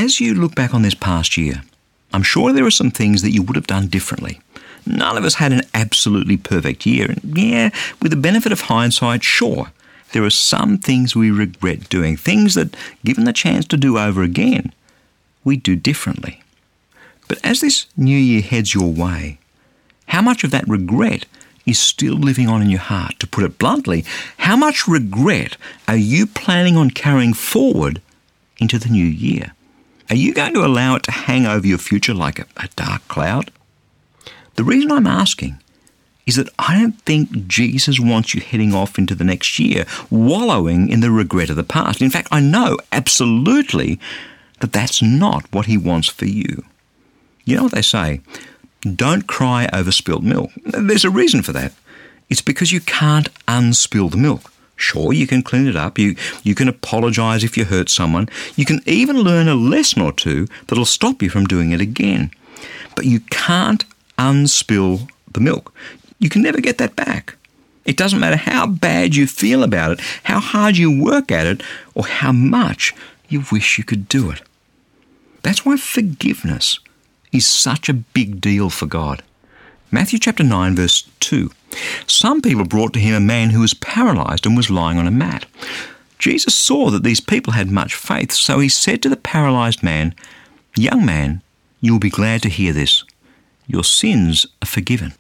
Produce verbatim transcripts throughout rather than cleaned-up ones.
As you look back on this past year, I'm sure there are some things that you would have done differently. None of us had an absolutely perfect year. And yeah, with the benefit of hindsight, sure, there are some things we regret doing, things that, given the chance to do over again, we'd do differently. But as this new year heads your way, how much of that regret is still living on in your heart? To put it bluntly, how much regret are you planning on carrying forward into the new year? Are you going to allow it to hang over your future like a, a dark cloud? The reason I'm asking is that I don't think Jesus wants you heading off into the next year wallowing in the regret of the past. In fact, I know absolutely that that's not what he wants for you. You know what they say? Don't cry over spilt milk. There's a reason for that. It's because you can't unspill the milk. Sure, you can clean it up. You, you can apologise if you hurt someone. You can even learn a lesson or two that'll stop you from doing it again. But you can't unspill the milk. You can never get that back. It doesn't matter how bad you feel about it, how hard you work at it, or how much you wish you could do it. That's why forgiveness is such a big deal for God. Matthew chapter nine, verse two. Some people brought to him a man who was paralysed and was lying on a mat. Jesus saw that these people had much faith, so he said to the paralysed man, "Young man, you will be glad to hear this. Your sins are forgiven."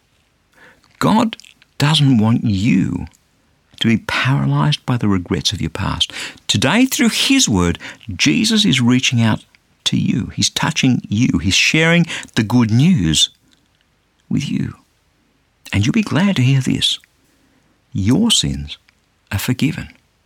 God doesn't want you to be paralysed by the regrets of your past. Today, through his word, Jesus is reaching out to you. He's touching you. He's sharing the good news with you. And you'll be glad to hear this. Your sins are forgiven.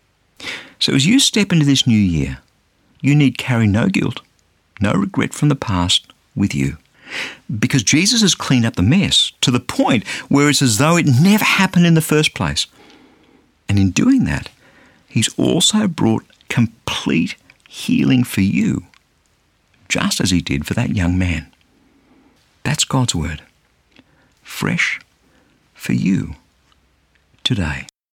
So as you step into this new year, you need carry no guilt, no regret from the past with you. Because Jesus has cleaned up the mess to the point where it's as though it never happened in the first place. And in doing that, he's also brought complete healing for you, just as he did for that young man. That's God's word. Fresh for you today.